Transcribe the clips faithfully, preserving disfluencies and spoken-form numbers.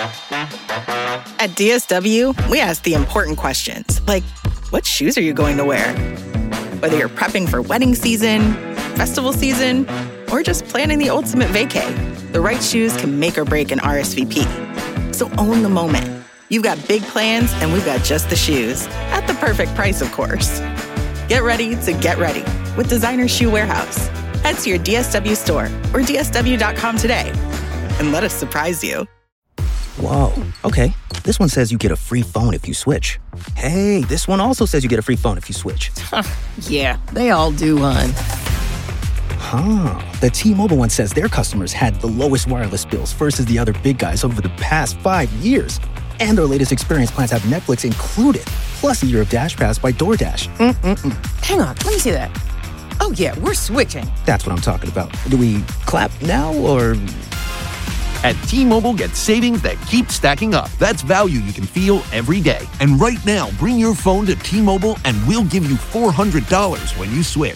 At D S W, we ask the important questions, like, what shoes are you going to wear? Whether you're prepping for wedding season, festival season, or just planning the ultimate vacay, the right shoes can make or break an R S V P. So own the moment. You've got big plans, and we've got just the shoes. At the perfect price, of course. Get ready to get ready with Designer Shoe Warehouse. Head to your D S W store or D S W dot com today and let us surprise you. Whoa, okay. This one says you get a free phone if you switch. Hey, this one also says you get a free phone if you switch. Yeah, they all do, hon. Huh. The T-Mobile one says their customers had the lowest wireless bills versus the other big guys over the past five years. And their latest experience plans have Netflix included, plus a year of Dash Pass by DoorDash. Mm-mm-mm. Hang on, let me see that. Oh, yeah, we're switching. That's what I'm talking about. Do we clap now, or...? At T-Mobile, get savings that keep stacking up. That's value you can feel every day. And right now, bring your phone to T-Mobile and we'll give you four hundred dollars when you switch.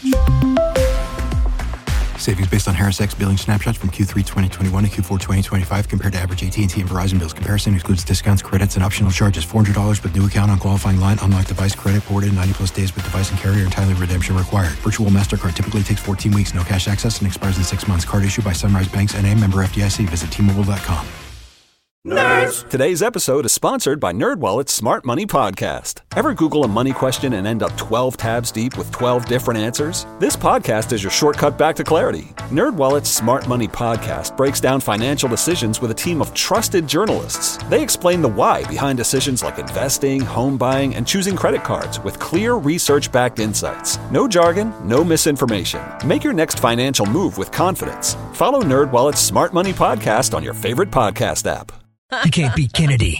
Savings based on Harris X billing snapshots from Q three twenty twenty-one to Q four twenty twenty-five compared to average A T and T and Verizon bills. Comparison excludes discounts, credits, and optional charges. four hundred dollars with new account on qualifying line. Unlocked device credit ported ninety plus days with device and carrier and timely redemption required. Virtual MasterCard typically takes fourteen weeks. No cash access and expires in six months. Card issued by Sunrise Banks N A, member F D I C. Visit T Mobile dot com. Nerds! Today's episode is sponsored by NerdWallet's Smart Money Podcast. Ever Google a money question and end up twelve tabs deep with twelve different answers? This podcast is your shortcut back to clarity. NerdWallet's Smart Money Podcast breaks down financial decisions with a team of trusted journalists. They explain the why behind decisions like investing, home buying, and choosing credit cards with clear research-backed insights. No jargon, no misinformation. Make your next financial move with confidence. Follow NerdWallet's Smart Money Podcast on your favorite podcast app. You can't beat Kennedy.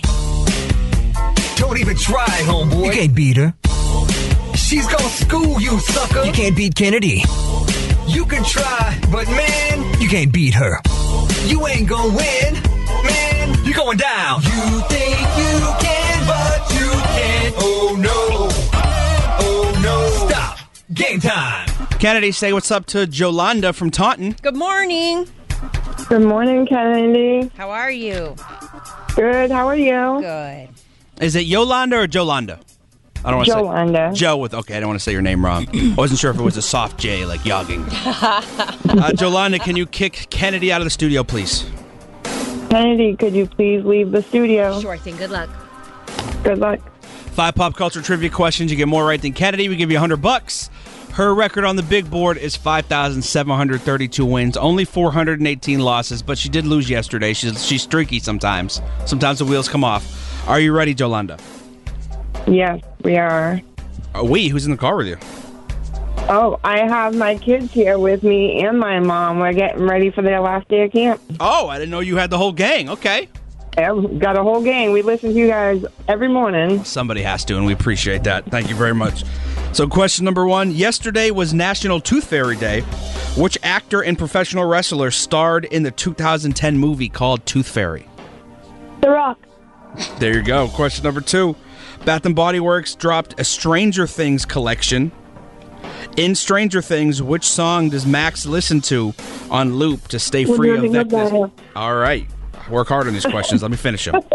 Don't even try, homeboy. You can't beat her. She's gonna school you, sucker. You can't beat Kennedy. You can try, but man, you can't beat her. You ain't gonna win, man. You're going down. You think you can, but you can't. Oh no. Oh no. Stop. Game time. Kennedy, say what's up to Jolanda from Taunton. Good morning. Good morning, Kennedy. How are you? Good. How are you? Good. Is it Yolanda or Jolanda? I don't want to say Jolanda. Joe with okay. I don't want to say your name wrong. I wasn't sure if it was a soft J like yogging. uh, Jolanda, can you kick Kennedy out of the studio, please? Kennedy, could you please leave the studio? Sure thing. Good luck. Good luck. Five pop culture trivia questions. You get more right than Kennedy. We give you a hundred bucks. Her record on the big board is five thousand seven hundred thirty-two wins, only four hundred eighteen losses, but she did lose yesterday. She's, she's streaky sometimes. Sometimes the wheels come off. Are you ready, Jolanda? Yes, we are. Are we? Who's in the car with you? Oh, I have my kids here with me and my mom. We're getting ready for their last day of camp. Oh, I didn't know you had the whole gang. Okay. Yeah, we've got a whole gang. We listen to you guys every morning. Somebody has to, and we appreciate that. Thank you very much. So question number one. Yesterday was National Tooth Fairy Day. Which actor and professional wrestler starred in the two thousand ten movie called Tooth Fairy? The Rock. There you go. Question number two. Bath and Body Works dropped a Stranger Things collection. In Stranger Things, which song does Max listen to on loop to stay free of Vecna's? All right. Work hard on these questions. Let me finish them.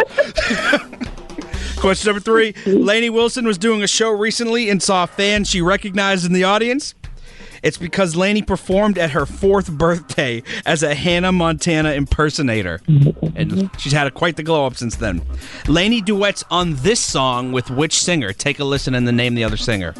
Question number three. Lainey Wilson was doing a show recently and saw a fan she recognized in the audience. It's because Lainey performed at her fourth birthday as a Hannah Montana impersonator. And she's had a, quite the glow up since then. Lainey duets on this song with which singer? Take a listen and then name the other singer.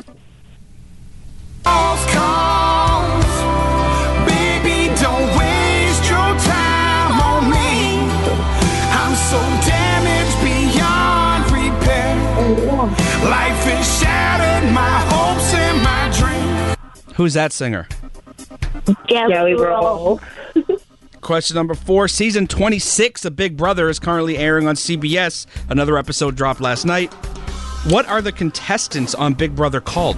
Baby, don't waste your time on me. I'm so damaged beyond repair. Life has shattered my hopes and my dreams. Who's that singer? Jelly Roll. Question number four. Season twenty-six of Big Brother is currently airing on C B S. Another episode dropped last night. What are the contestants on Big Brother called?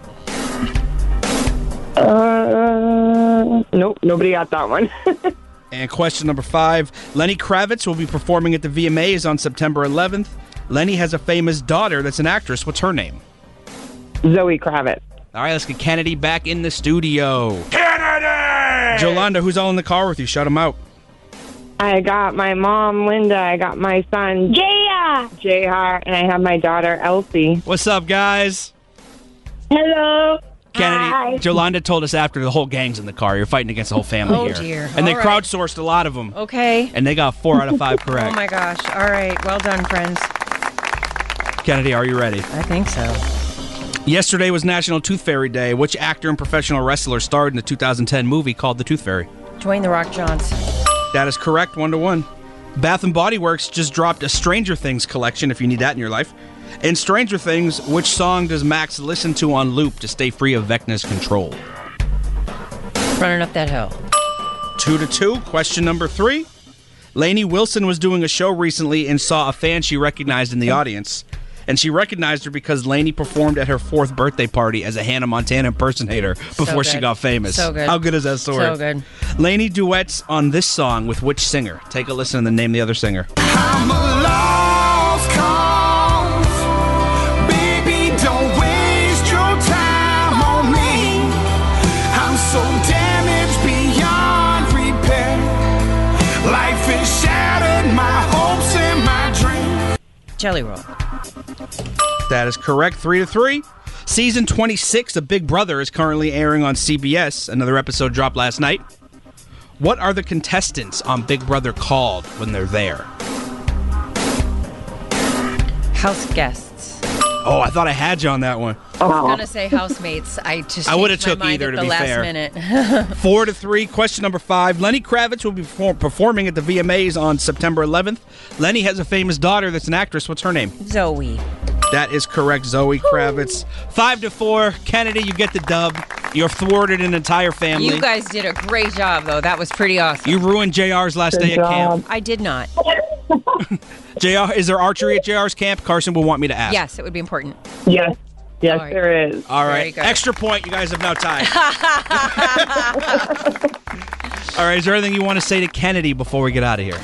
Uh, nope, nobody got that one. And question number five. Lenny Kravitz will be performing at the V M As on September eleventh. Lenny has a famous daughter that's an actress. What's her name? Zoe Kravitz. All right, let's get Kennedy back in the studio. Kennedy! Jolanda, who's all in the car with you? Shut him out. I got my mom, Linda. I got my son, Jaya, Jayhar, and I have my daughter, Elsie. What's up, guys? Hello. Kennedy, Hi. Jolanda told us after the whole gang's in the car. You're fighting against the whole family Oh, here. dear. And they All right. crowdsourced a lot of them. Okay. And they got four out of five correct. Oh, my gosh. All right. Well done, friends. Kennedy, are you ready? I think so. Yesterday was National Tooth Fairy Day. Which actor and professional wrestler starred in the two thousand ten movie called The Tooth Fairy? Dwayne The Rock Johnson. That is correct, one to one. Bath and Body Works just dropped a Stranger Things collection if you need that in your life. In Stranger Things, which song does Max listen to on loop to stay free of Vecna's control? Running up that hill. Two to two. Question number three. Lainey Wilson was doing a show recently and saw a fan she recognized in the audience. And she recognized her because Lainey performed at her fourth birthday party as a Hannah Montana impersonator before she good. got famous. So good. How good is that story? So good. Lainey duets on this song with which singer? Take a listen and then name the other singer. I'm a lost cause. Baby, don't waste your time on me. I'm so damaged beyond repair. Life is shattered, my hopes and my dreams. Jelly Roll. That is correct. Three to three. Season twenty-six of Big Brother is currently airing on C B S. Another episode dropped last night. What are the contestants on Big Brother called when they're there? House guests. Oh, I thought I had you on that one. I was going to say housemates. I just I would've changed my took mind either, at to the be last fair. minute. Four to three. Question number five. Lenny Kravitz will be perform- performing at the V M As on September eleventh. Lenny has a famous daughter that's an actress. What's her name? Zoe. That is correct, Zoe Kravitz. Five to four. Kennedy, you get the dub. You're thwarted an entire family. You guys did a great job, though. That was pretty awesome. You ruined J R's last day at camp. I did not. J R, is there archery at J R's camp? Carson will want me to ask. Yes, it would be important. Yes. Yes, All right. there is. All Very right. good. Extra point. You guys have now tied. All right. Is there anything you want to say to Kennedy before we get out of here?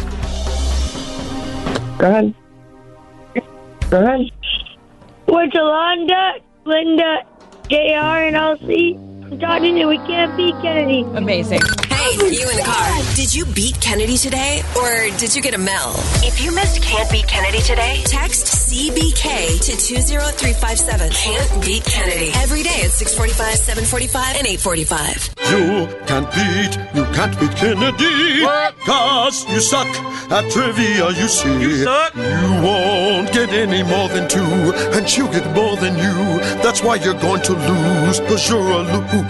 Go ahead. Go ahead. With Jolanda, Linda, J R, and Elsie, I'm talking and we can't beat Kennedy. Amazing. Hey, you in the car. Did you beat Kennedy today, or did you get a Mel? If you missed Can't Beat Kennedy today, text C B K to two zero three five seven. Can't Beat Kennedy. Every day at six forty-five, seven forty-five, and eight forty-five. You can't beat, you can't beat Kennedy. Cause you suck at trivia, you see. You suck. You won't get any more than two, and she'll get more than you. That's why you're going to lose, cause you're a loser.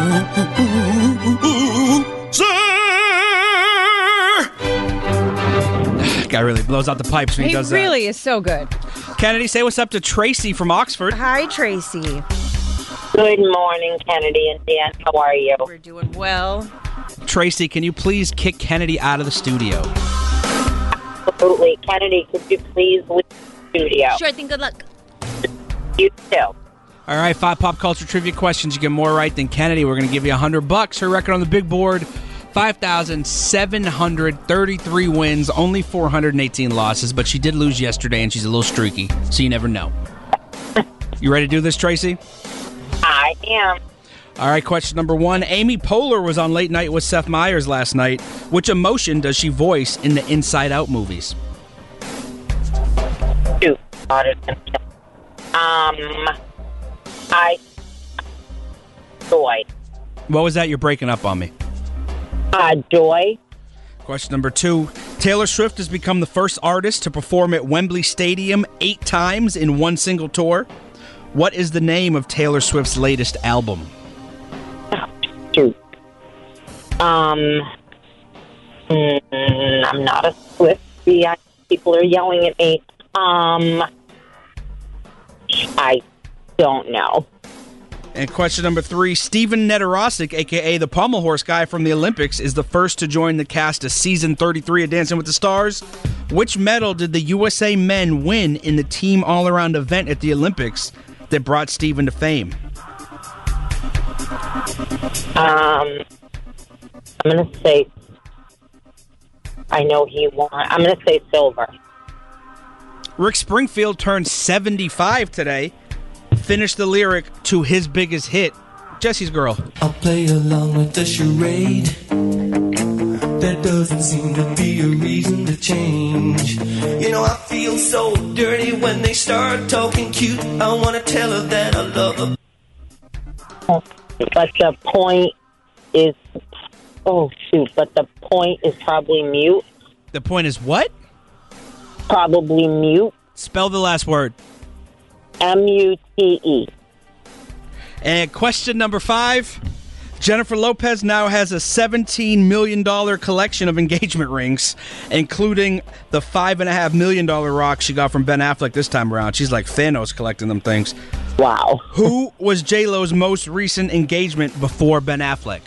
Guy really blows out the pipes when he, He does really is so good. that. Kennedy, say what's up to Tracy from Oxford. Hi, Tracy. Good morning, Kennedy and Dan. How are you? We're doing well. Tracy, can you please kick Kennedy out of the studio? Absolutely. Kennedy, could you please leave the studio? Sure thing. Good luck. You too. All right, five pop culture trivia questions. You get more right than Kennedy. We're going to give you a hundred bucks. Her record on the big board, five thousand seven hundred thirty-three wins, only four hundred eighteen losses. But she did lose yesterday, and she's a little streaky, so you never know. You ready to do this, Tracy? I am. All right, question number one. Amy Poehler was on Late Night with Seth Meyers last night. Which emotion does she voice in the Inside Out movies? Two. Um, I. Joy. What was that? You're breaking up on me. Uh, joy. Question number two. Taylor Swift has become the first artist to perform at Wembley Stadium eight times in one single tour. What is the name of Taylor Swift's latest album? Two. Um, mm, I'm not a Swiftie. I, people are yelling at me. Um, I don't know. And question number three, Steven Nedorosik, a k a the pommel horse guy from the Olympics, is the first to join the cast of season thirty-three of Dancing with the Stars. Which medal did the U S A men win in the team all-around event at the Olympics that brought Steven to fame? Um, I'm going to say, I know he won. I'm going to say silver. Rick Springfield turned seventy-five today. Finished the lyric to his biggest hit, Jesse's Girl. I'll play along with the charade. There doesn't seem to be a reason to change. You know, I feel so dirty when they start talking cute. I want to tell her that I love her. But the point is, oh shoot, but the point is probably mute. The point is what? Probably mute. Spell the last word. M U T E. And question number five. Jennifer Lopez now has a seventeen million dollars collection of engagement rings, including the five point five million dollars rock she got from Ben Affleck this time around. She's like Thanos collecting them things. Wow. Who was J-Lo's most recent engagement before Ben Affleck?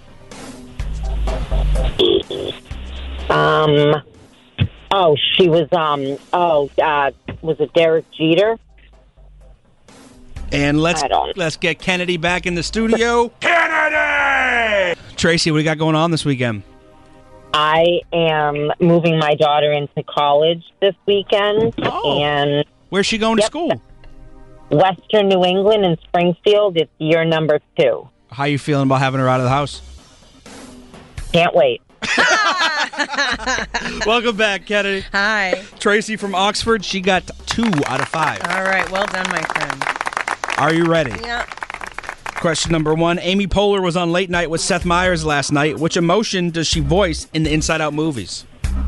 Um. Oh, she was, um, oh, uh, was it Derek Jeter? And let's I don't. let's get Kennedy back in the studio. Kennedy! Tracy, what do you got going on this weekend? I am moving my daughter into college this weekend. Oh. And where's she going yep, to school? Western New England in Springfield. It's year number two. How you feeling about having her out of the house? Can't wait. Welcome back, Kennedy. Hi. Tracy from Oxford, she got two out of five. All right, well done, my friend. Are you ready? Yeah. Question number one. Amy Poehler was on Late Night with Seth Meyers last night. Which emotion does she voice in the Inside Out movies?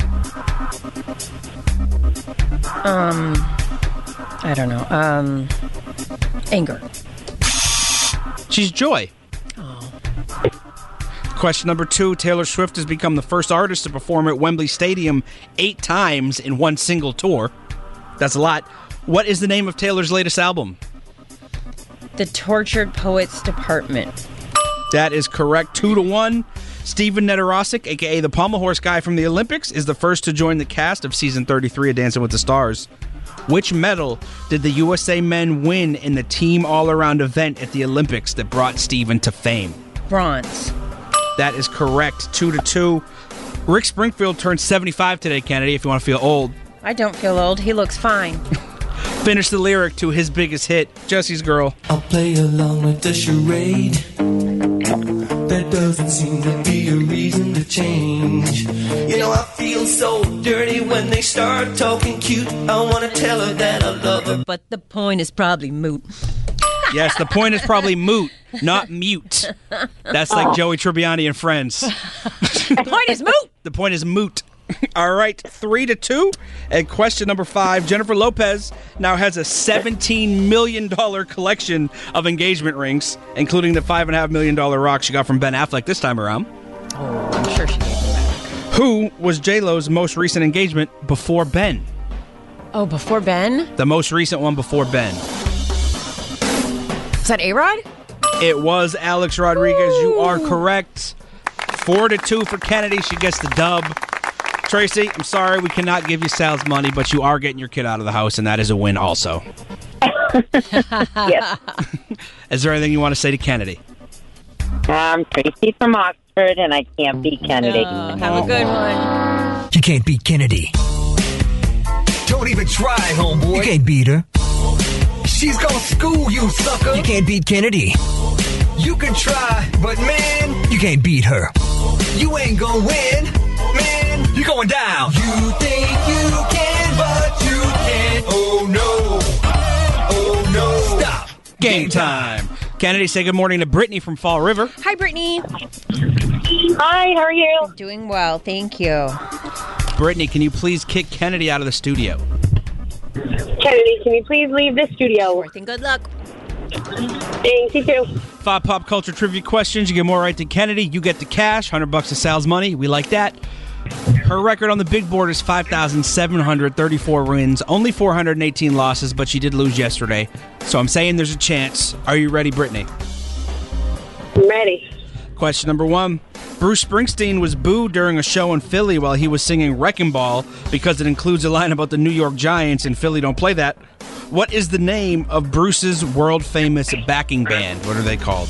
Um, I don't know. Um, anger. She's Joy. Oh. Question number two. Taylor Swift has become the first artist to perform at Wembley Stadium eight times in one single tour. That's a lot. What is the name of Taylor's latest album? The Tortured Poets Department. That is correct. Two to one. Steven Nedorosik, a k a the pommel horse guy from the Olympics, is the first to join the cast of season thirty-three of Dancing with the Stars. Which medal did the U S A men win in the team all-around event at the Olympics that brought Steven to fame? Bronze. That is correct. Two to two. Rick Springfield turned seventy-five today, Kennedy, if you want to feel old. I don't feel old. He looks fine. Finish the lyric to his biggest hit, Jesse's Girl. I'll play along with the charade. There doesn't seem to be a reason to change. You know, I feel so dirty when they start talking cute. I want to tell her that I love her. But the point is probably moot. Yes, the point is probably moot, not mute. That's like Joey Tribbiani and Friends. The point is moot. The point is moot. All right, three to two. And question number five. Jennifer Lopez now has a seventeen million dollars collection of engagement rings, including the five point five million dollars rock she got from Ben Affleck this time around. Oh, I'm sure she gave them back. Who was J-Lo's most recent engagement before Ben? Oh, before Ben? The most recent one before Ben. Is that A-Rod? It was Alex Rodriguez. Ooh. You are correct. Four to two for Kennedy. She gets the dub. Tracy, I'm sorry we cannot give you Sal's money, but you are getting your kid out of the house, and that is a win also. Yes. Is there anything you want to say to Kennedy? I'm Tracy from Oxford, and I can't beat Kennedy. Oh, have a good one. You can't beat Kennedy. Don't even try, homeboy. You can't beat her. She's gonna school you, sucker. You can't beat Kennedy. You can try, but man, you can't beat her. You ain't gonna win, man. You're going down. You think you can, but you can't. Oh no. Oh no. Stop. Game time. Kennedy, say good morning to Brittany from Fall River. Hi, Brittany. Hi, how are you? Doing well, thank you. Brittany, can you please kick Kennedy out of the studio? Kennedy, can you please leave the studio? Fourth and good luck. Thanks, you too. Five pop culture trivia questions. You get more right than Kennedy. You get the cash. one hundred bucks of Sal's money. We like that. Her record on the big board is five thousand seven hundred thirty-four wins, only four hundred eighteen losses, but she did lose yesterday. So I'm saying there's a chance. Are you ready, Brittany? I'm ready. Question number one. Bruce Springsteen was booed during a show in Philly while he was singing Wrecking Ball because it includes a line about the New York Giants, and Philly don't play that. What is the name of Bruce's world-famous backing band? What are they called?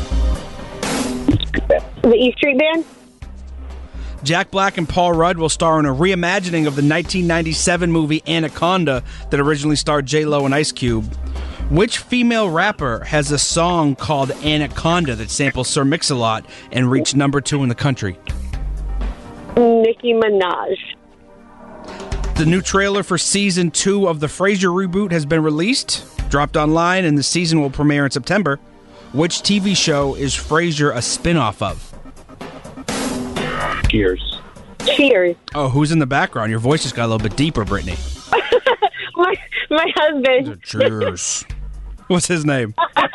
The E Street Band? Jack Black and Paul Rudd will star in a reimagining of the nineteen ninety-seven movie Anaconda that originally starred J-Lo and Ice Cube. Which female rapper has a song called Anaconda that samples Sir Mix-a-Lot and reached number two in the country? Nicki Minaj. The new trailer for season two of the Frasier reboot has been released, dropped online, and the season will premiere in September. Which T V show is Frasier a spin-off of? Cheers. Cheers. Oh, who's in the background? Your voice just got a little bit deeper, Brittany. my my husband. Cheers. What's his name?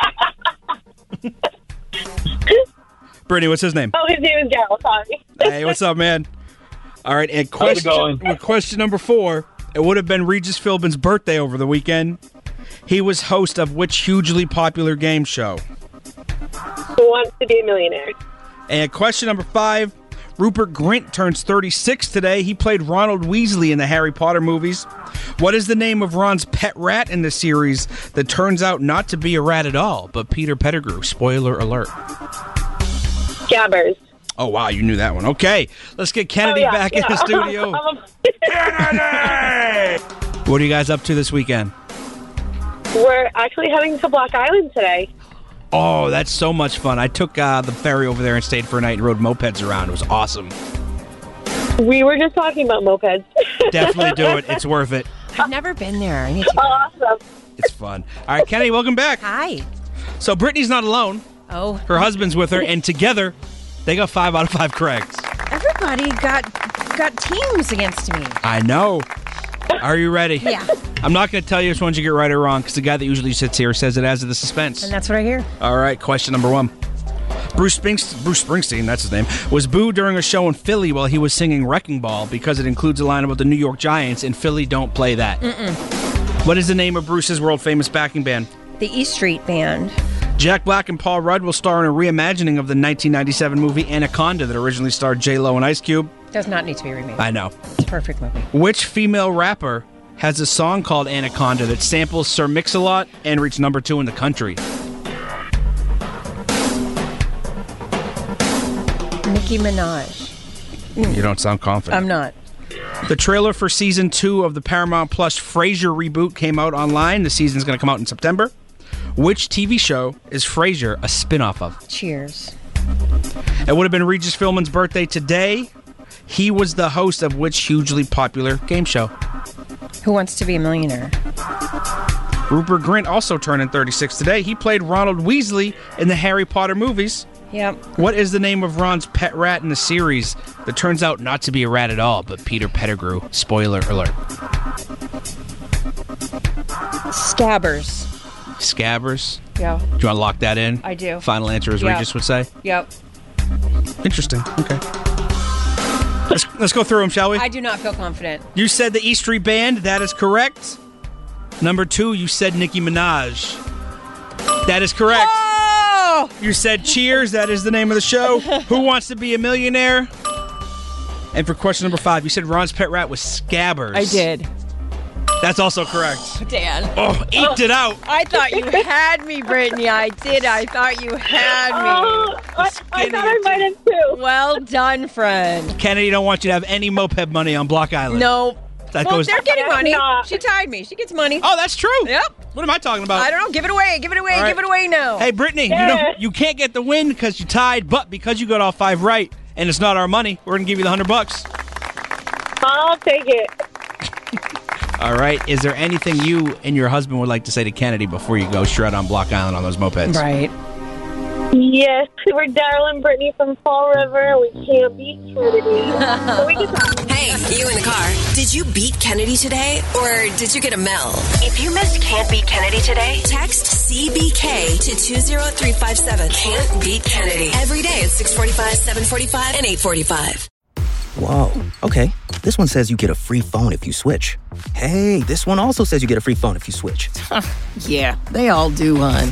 Brittany, what's his name? Oh, his name is Daryl. Sorry. Hey, what's up, man? All right, and question, well, question number four. It would have been Regis Philbin's birthday over the weekend. He was host of which hugely popular game show? Who Wants to Be a Millionaire? And question number five. Rupert Grint turns thirty-six today. He played Ronald Weasley in the Harry Potter movies. What is the name of Ron's pet rat in the series that turns out not to be a rat at all, but Peter Pettigrew? Spoiler alert. Scabbers. Oh, wow, you knew that one. Okay, let's get Kennedy oh, yeah, back yeah. in the studio. Kennedy! What are you guys up to this weekend? We're actually heading to Block Island today. Oh, that's so much fun. I took uh, the ferry over there and stayed for a night and rode mopeds around. It was awesome. We were just talking about mopeds. Definitely do it. It's worth it. I've never been there. I need to go. Awesome. It's fun. All right, Kennedy, welcome back. Hi. So Brittany's not alone. Oh. Her husband's with her, and together they got five out of five correct. Everybody got got teams against me. I know. Are you ready? Yeah. I'm not going to tell you which ones you get right or wrong because the guy that usually sits here says it adds to the suspense. And that's what I hear. All right, question number one. Bruce Springsteen, Bruce Springsteen, that's his name, was booed during a show in Philly while he was singing Wrecking Ball because it includes a line about the New York Giants, and Philly don't play that. Mm-mm. What is the name of Bruce's world-famous backing band? The E Street Band. Jack Black and Paul Rudd will star in a reimagining of the nineteen ninety-seven movie Anaconda that originally starred J-Lo and Ice Cube. Does not need to be remade. I know. It's a perfect movie. Which female rapper has a song called Anaconda that samples Sir Mix-a-Lot and reached number two in the country? Nicki Minaj. You don't sound confident. I'm not. The trailer for season two of the Paramount Plus Frasier reboot came out online. The season's going to come out in September. Which T V show is Frasier a spin-off of? Cheers. It would have been Regis Philbin's birthday today. He was the host of which hugely popular game show? Who Wants to Be a Millionaire? Rupert Grint also turning thirty-six today. He played Ronald Weasley in the Harry Potter movies. Yep. What is the name of Ron's pet rat in the series that turns out not to be a rat at all, but Peter Pettigrew? Spoiler alert. Scabbers. Scabbers? Yeah. Do you want to lock that in? I do. Final answer, as Yep. Regis would say? Yep. Interesting. Okay. Let's, let's go through them, shall we? I do not feel confident. You said the E Street Band. That is correct. Number two, you said Nicki Minaj. That is correct. Oh! You said Cheers. That is the name of the show. Who Wants to Be a Millionaire? And for question number five, you said Ron's pet rat was Scabbers. I did. That's also correct. Dan. Oh, eked it out. I thought you had me, Brittany. I did. I thought you had me. Oh, I, I thought I might have too. Well done, friend. Kennedy don't want you to have any moped money on Block Island. No. That well, goes. they're getting money. Not. She tied me. She gets money. Oh, that's true. Yep. What am I talking about? I don't know. Give it away. Give it away. All right. Give it away now. Hey, Brittany, Yeah. you know you can't get the win because you tied, but because you got all five right, and it's not our money, we're gonna give you the hundred bucks. I'll take it. All right. Is there anything you and your husband would like to say to Kennedy before you go shred on Block Island on those mopeds? Right. Yes, we're Daryl and Brittany from Fall River. We can't beat Trinity. So we can talk. Hey, you in the car. Did you beat Kennedy today, or did you get a Mel? If you missed Can't Beat Kennedy today, text C B K to two zero three five seven. Can't Beat Kennedy. Every day at six forty-five, seven forty-five, and eight forty-five. Whoa, okay. This one says you get a free phone if you switch. Hey, this one also says you get a free phone if you switch. Yeah, they all do, hon.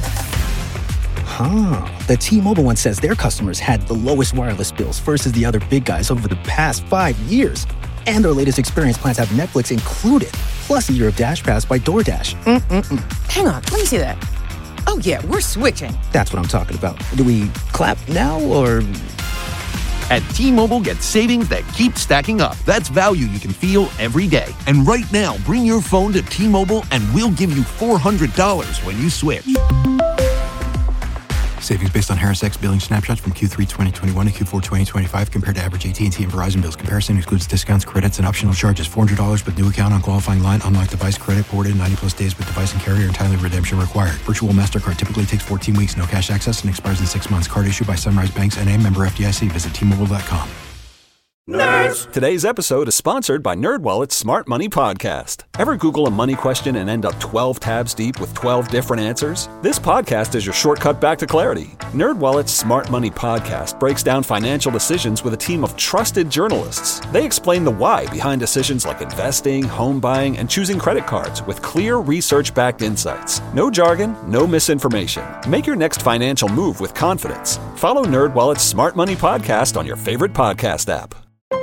Huh. The T-Mobile one says their customers had the lowest wireless bills versus the other big guys over the past five years. And their latest experience plans have Netflix included, plus a year of Dash Pass by DoorDash. Mm-mm-mm. Hang on, let me see that. Oh, yeah, we're switching. That's what I'm talking about. Do we clap now, or... At T-Mobile, get savings that keep stacking up. That's value you can feel every day. And right now, bring your phone to T-Mobile and we'll give you four hundred dollars when you switch. Savings based on Harris X billing snapshots from Q three twenty twenty-one to Q four twenty twenty-five compared to average A T and T and Verizon bills. Comparison excludes discounts, credits, and optional charges. four hundred dollars with new account on qualifying line. Unlock device credit ported. ninety plus days with device and carrier. Entirely redemption required. Virtual MasterCard typically takes fourteen weeks. No cash access and expires in six months. Card issued by Sunrise Banks N A, member F D I C. Visit T Mobile dot com. Nerds! Today's episode is sponsored by NerdWallet's Smart Money Podcast. Ever Google a money question and end up twelve tabs deep with twelve different answers? This podcast is your shortcut back to clarity. NerdWallet's Smart Money Podcast breaks down financial decisions with a team of trusted journalists. They explain the why behind decisions like investing, home buying, and choosing credit cards with clear research-backed insights. No jargon, no misinformation. Make your next financial move with confidence. Follow NerdWallet's Smart Money Podcast on your favorite podcast app.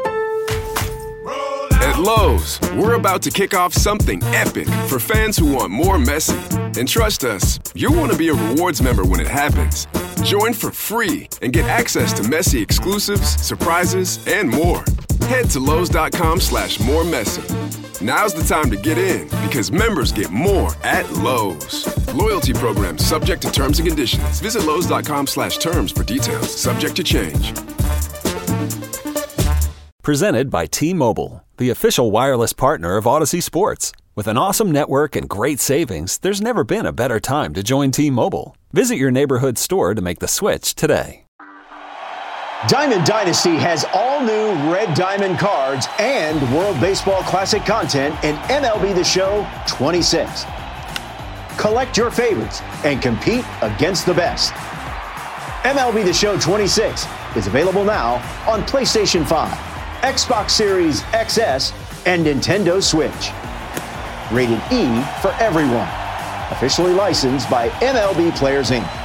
At Lowe's, we're about to kick off something epic for fans who want more Messi. And trust us, you'll want to be a rewards member when it happens. Join for free and get access to Messi exclusives, surprises, and more. Head to Lowe's.com slash more Messi. Now's the time to get in because members get more at Lowe's. Loyalty program subject to terms and conditions. Visit Lowe's.com slash terms for details. Subject to change. Presented by T-Mobile, the official wireless partner of Odyssey Sports. With an awesome network and great savings, there's never been a better time to join T-Mobile. Visit your neighborhood store to make the switch today. Diamond Dynasty has all new Red Diamond cards and World Baseball Classic content in M L B The Show twenty-six. Collect your favorites and compete against the best. M L B The Show twenty-six is available now on PlayStation five, Xbox Series X S, and Nintendo Switch. Rated E for everyone. Officially licensed by M L B Players Incorporated.